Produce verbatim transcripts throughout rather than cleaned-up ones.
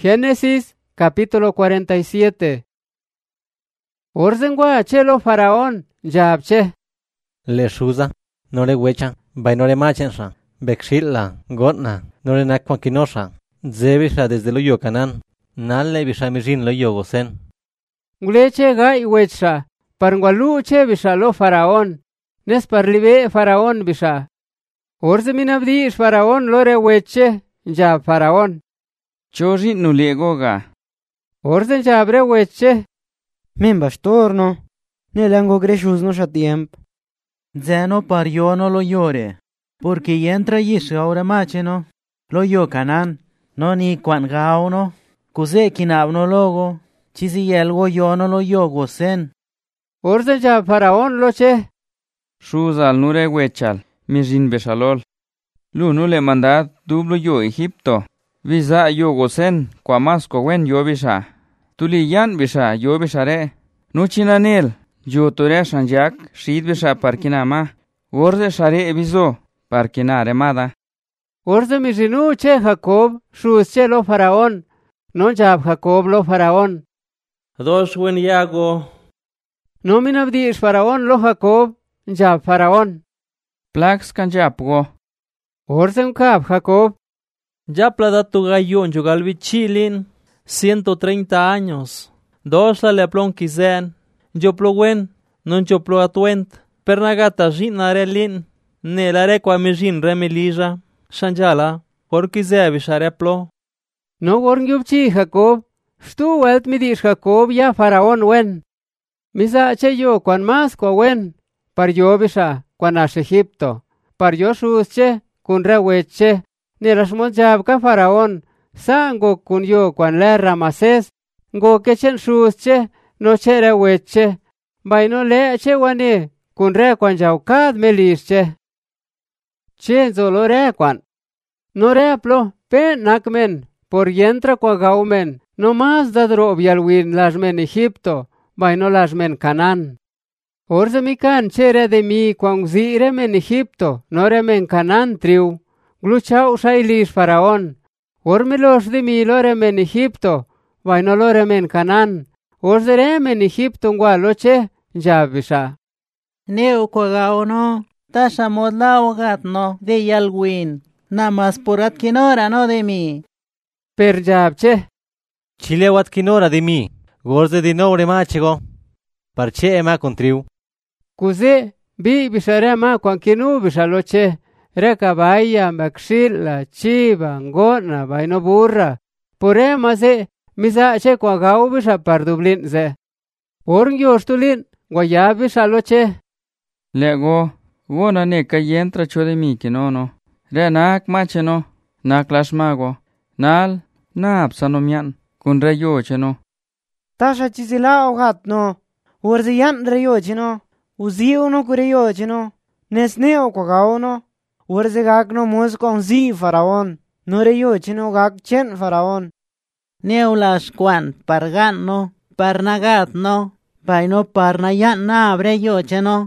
Génesis capítulo cuarenta y siete. Orzengwa chelo faraón yapche. Le shuza, no le wecha, bainore machensa, bexilla, gotna, no le nakwakinosha, zebisha desde lo yocanan, nal le bisha mijin lo yogosen. Nguleche gai wecha, parngwalu che bisha lo faraón, nes parlibe faraón bisha. Orzeminabdi ish faraón lore weche, ya faraón. Chori nulegoga. Orzen jabre weche. Men bastorno, nelango greshuzno shatiemp. Zeno pariono lo llore, porque entra yishu ahora macheno, lo yo canan, no ni quan gauno, cuse kinabno logo, chisi yelgo yo no lo yo gosen. Orzen ja faraón loche. Shuzal nure wechal, mijin beshalol. Lu nule mandad dublo yo Egipto. Visa yo gosen, kwamas wen yo bisha. Tuli yan bisha yo bishare. Nuchinanil, yo tore shanjak, shid bisha parkinama. Orze share ebizo, parkina remada. Orze mijinu che Jacob, shuz che lo faraón. No jab Jacob lo faraón. Dos wen yago. No minabdi ish faraón lo Jacob, jab faraón. Plax kanjapgo. Orzen kab Jacob. Ya plada tu gallo en Yugalvi Chilin, ciento treinta años. Dos la le plon kizen, yo ploguen, non yo plo atuent, pernagata jin arelin, ne la requa mijin remelija, shanjala, por kize bishareplo. No gorngyupchi Jacob, stu welt midish Jacob ya faraón wen. Misa che yo kwan mas kwa wen, par yo bisha, kwan ash Egipto, par yo shuz che, kun reweche. Ni rashmon jab ka faraón, sa ngo kun yo kwan le Ramases, ngo kechen shuz che, no chere weche, baino le che wane, kun re kwan jau kad melis che. Che zolo re kwan. No re aplo, pe nakmen, por yentra kwa gaumen, no mas dadro bialwin lasmen Egipto, baino lasmen Canán. Orze mi kan chere de mi kwan zire men Egipto, no re men Canán triu. Gluchau shailis faraón, ormelos de mi loremen Egipto, vaino loremen Canán, os deremen Egipto ngualoche, jabisha. Neo kwagauno, tasha modlao gatno, de yalwin, namas por atkinora no de mi. Per jabche. Chile watkinora de mi, gorze di noure machego, parche ema contriu. Kuze, bi bisharema kwankinu bishaloche. Reka baya, maxila, chiva, ngona, vaino burra. Pore mase, misa che kwa gau bisha pardublin ze. Orngi ostulin, guaya bisha loche. Lego, wona ne kayentra chode mi kinono. Re nak macheno, nak lashmago. Nal, na apsanomian, kun re yo cheno. Tasha chisila ogat no, urziyan re yo chino, uzi uno kure yo chino, nesneo kwa gau no. Urze gak no mus con zi faraón, no re yo chino gak chen faraón. Neulas kwan pargan no, parnagat no, paino parnayan na abre yo cheno.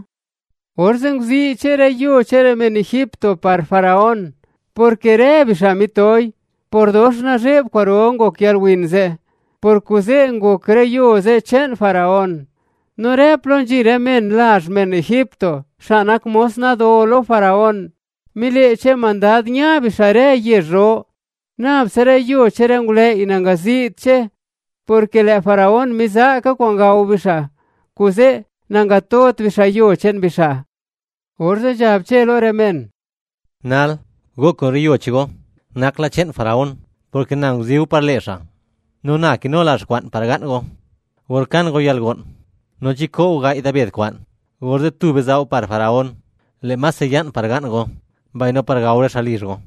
Orzen zi chere yo chere men Egipto par faraón, porque re bishamitoy, por dos na reb kwarongo kial winze, por kuze ngo creyo ze chen faraón. No re plonjire men lash men Egipto, shanak mosna dolo faraón. Mile che mandad nya bishare yerro, na sere yo cherengule inangazit che, porque le faraón misa ka kwangau bisha, kuze nangatot bisha yo chen bisha. Orze jab che lo remen. Nal, go corrio chigo, nakla chen faraón, porque nang ziu parlesa. No na que no las kwan pargan go, workan go yalgon, no chico ga itabet kwan, gorze tu bezao par faraón, le mas yan pargan go. Vaino para gaure salisgo.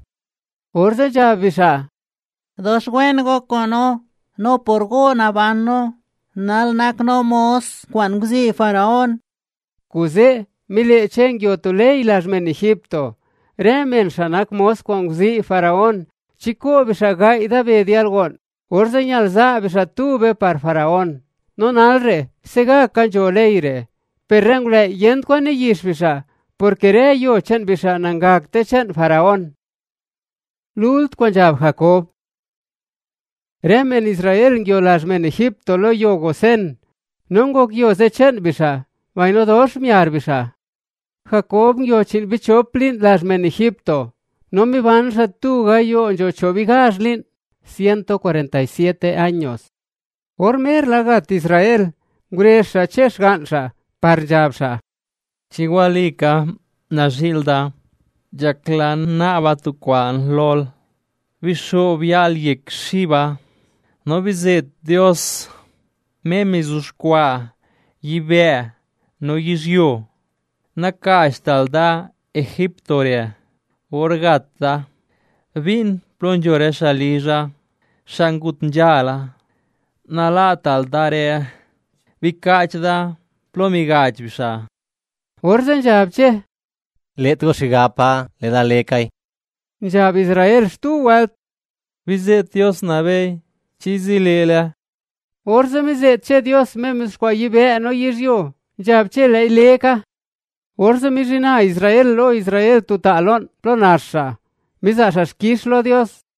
Orze jabisha. Dos wengo kono, no por go navano, nal nak no mos, kwan gzi faraón. Kuze, mile chengyo tule ilasmen Egipto. Remen shanak mos kwan gzi faraón. Chico bisha gai da bedialgon. Orze nyalza bisha tube par faraón. Non alre, sega kanjo leire. Perrengle yent kwan yish bisha. Porque re yo chen bisha nangak te chen faraón. Lult kwan jab Jacob. Remen Israel ngyo las men Egipto lo yo Gosen. Nungo gyo zechen bisha. Vaino dos miar bisha. Jacob ngyo chin bichoplin las men Egipto. No mi van sa tu gallo yo chobigaslin. Ciento cuarenta y siete años. Ormer lagat Israel. Gresha chesh gansha. Parjabsha. Chihualika, Nashilda, Jaclan Nabatuquan Lol, Visho Vialyek Shiva, no visit Dios, Memizushqua, Yibe, no yizyo, Nakashtalda, Egiptoria, Orgata, Vin plonjoresha lija, Shangutnjala, Nalataldare, Vikachda, Plomigajvisha. Orzen jabche. Let go shigapa, le da lekay. Jab Israel stu welt. Visit Dios nabe, chizilela. Orzen mizet che Dios memes kwa yibe no yizyo. Jabche le leka. Orzen mizina Israel lo Israel tu talon plonasha. Mizashashkish lo Dios.